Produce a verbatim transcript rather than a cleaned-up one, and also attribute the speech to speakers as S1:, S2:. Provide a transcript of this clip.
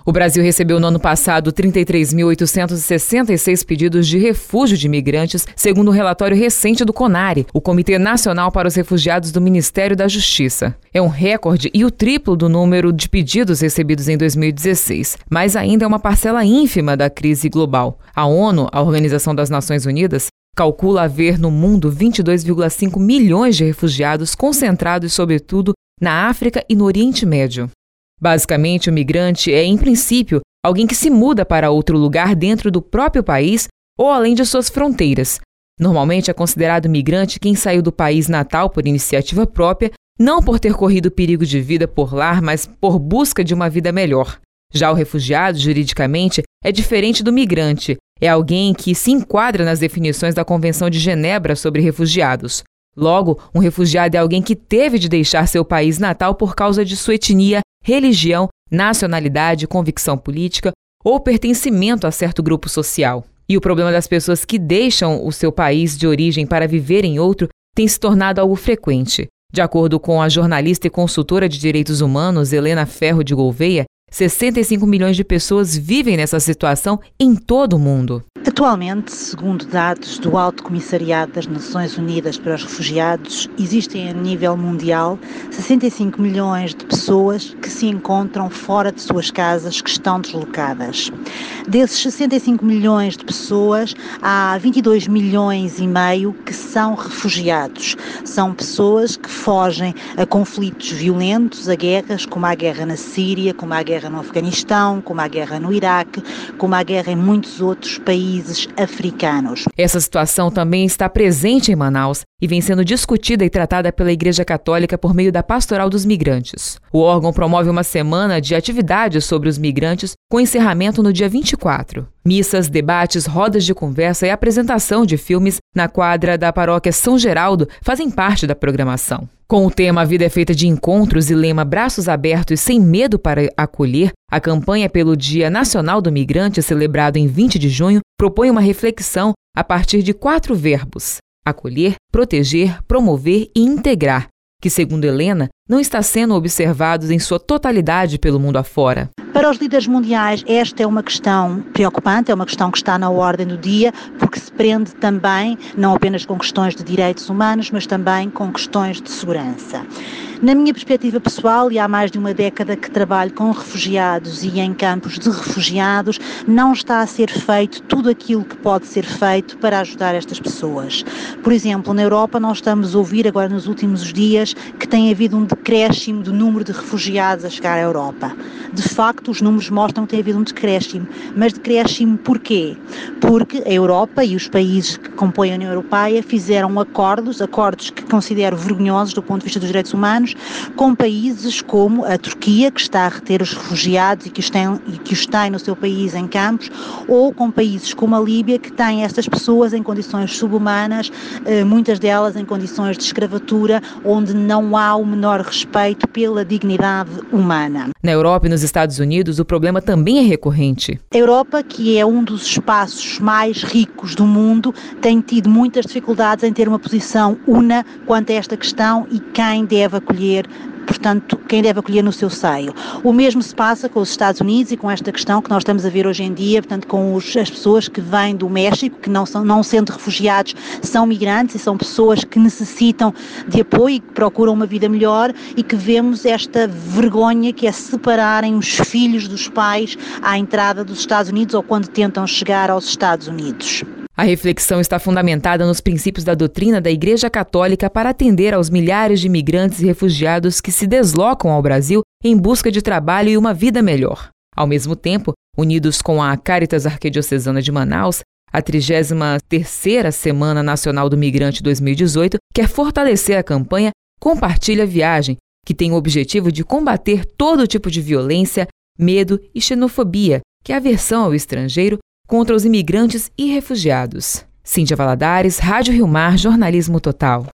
S1: O Brasil recebeu no ano passado trinta e três mil oitocentos e sessenta e seis pedidos de refúgio de imigrantes, segundo um relatório recente do CONARE, o Comitê Nacional para os Refugiados do Ministério da Justiça. É um recorde e o triplo do número de pedidos recebidos em dois mil e dezesseis, mas ainda é uma parcela ínfima da crise global. A ONU, a Organização das Nações Unidas, calcula haver no mundo vinte e dois vírgula cinco milhões de refugiados concentrados, sobretudo, na África e no Oriente Médio. Basicamente, o migrante é, em princípio, alguém que se muda para outro lugar dentro do próprio país ou além de suas fronteiras. Normalmente é considerado migrante quem saiu do país natal por iniciativa própria, não por ter corrido perigo de vida por lá, mas por busca de uma vida melhor. Já o refugiado, juridicamente, é diferente do migrante. É alguém que se enquadra nas definições da Convenção de Genebra sobre refugiados. Logo, um refugiado é alguém que teve de deixar seu país natal por causa de sua etnia, religião, nacionalidade, convicção política ou pertencimento a certo grupo social. E o problema das pessoas que deixam o seu país de origem para viver em outro tem se tornado algo frequente. De acordo com a jornalista e consultora de direitos humanos Helena Ferro de Gouveia, sessenta e cinco milhões de pessoas vivem nessa situação em todo o mundo.
S2: Atualmente, segundo dados do Alto Comissariado das Nações Unidas para os Refugiados, existem a nível mundial sessenta e cinco milhões de pessoas que se encontram fora de suas casas, que estão deslocadas. Desses sessenta e cinco milhões de pessoas, há vinte e dois milhões e meio que são refugiados. São pessoas que fogem a conflitos violentos, a guerras, como a guerra na Síria, como a guerra no Afeganistão, como a guerra no Iraque, como a guerra em muitos outros países africanos.
S1: Essa situação também está presente em Manaus e vem sendo discutida e tratada pela Igreja Católica por meio da Pastoral dos Migrantes. O órgão promove uma semana de atividades sobre os migrantes, com encerramento no dia vinte e quatro. Missas, debates, rodas de conversa e apresentação de filmes na quadra da Paróquia São Geraldo fazem parte da programação. Com o tema A Vida é Feita de Encontros e lema Braços Abertos Sem Medo para Acolher, a campanha pelo Dia Nacional do Migrante, celebrado em vinte de junho, propõe uma reflexão a partir de quatro verbos: acolher, proteger, promover e integrar, que, segundo Helena, não está sendo observados em sua totalidade pelo mundo afora.
S2: Para os líderes mundiais, esta é uma questão preocupante, é uma questão que está na ordem do dia, porque se prende também, não apenas com questões de direitos humanos, mas também com questões de segurança. Na minha perspectiva pessoal, e há mais de uma década que trabalho com refugiados e em campos de refugiados, não está a ser feito tudo aquilo que pode ser feito para ajudar estas pessoas. Por exemplo, na Europa nós estamos a ouvir agora nos últimos dias que tem havido um decréscimo do número de refugiados a chegar à Europa. De facto, os números mostram que tem havido um decréscimo. Mas decréscimo porquê? Porque a Europa e os países que compõem a União Europeia fizeram acordos, acordos que considero vergonhosos do ponto de vista dos direitos humanos, com países como a Turquia, que está a reter os refugiados e que os tem, e que os tem no seu país em campos, ou com países como a Líbia, que têm estas pessoas em condições subhumanas, muitas delas em condições de escravatura, onde não há o menor respeito pela dignidade humana.
S1: Na Europa e nos Estados Unidos, o problema também é recorrente.
S2: A Europa, que é um dos espaços mais ricos do mundo, tem tido muitas dificuldades em ter uma posição una quanto a esta questão e quem deve acolher, portanto, quem deve acolher no seu seio. O mesmo se passa com os Estados Unidos e com esta questão que nós estamos a ver hoje em dia, portanto, com os, as pessoas que vêm do México, que não, são, não sendo refugiados, são migrantes e são pessoas que necessitam de apoio e que procuram uma vida melhor, e que vemos esta vergonha que é separarem os filhos dos pais à entrada dos Estados Unidos ou quando tentam chegar aos Estados Unidos.
S1: A reflexão está fundamentada nos princípios da doutrina da Igreja Católica para atender aos milhares de imigrantes e refugiados que se deslocam ao Brasil em busca de trabalho e uma vida melhor. Ao mesmo tempo, unidos com a Caritas Arquidiocesana de Manaus, a trigésima terceira Semana Nacional do Migrante dois mil e dezoito quer fortalecer a campanha Compartilha a Viagem, que tem o objetivo de combater todo tipo de violência, medo e xenofobia, que é a aversão ao estrangeiro, contra os imigrantes e refugiados. Cíntia Valadares, Rádio Rio Mar, Jornalismo Total.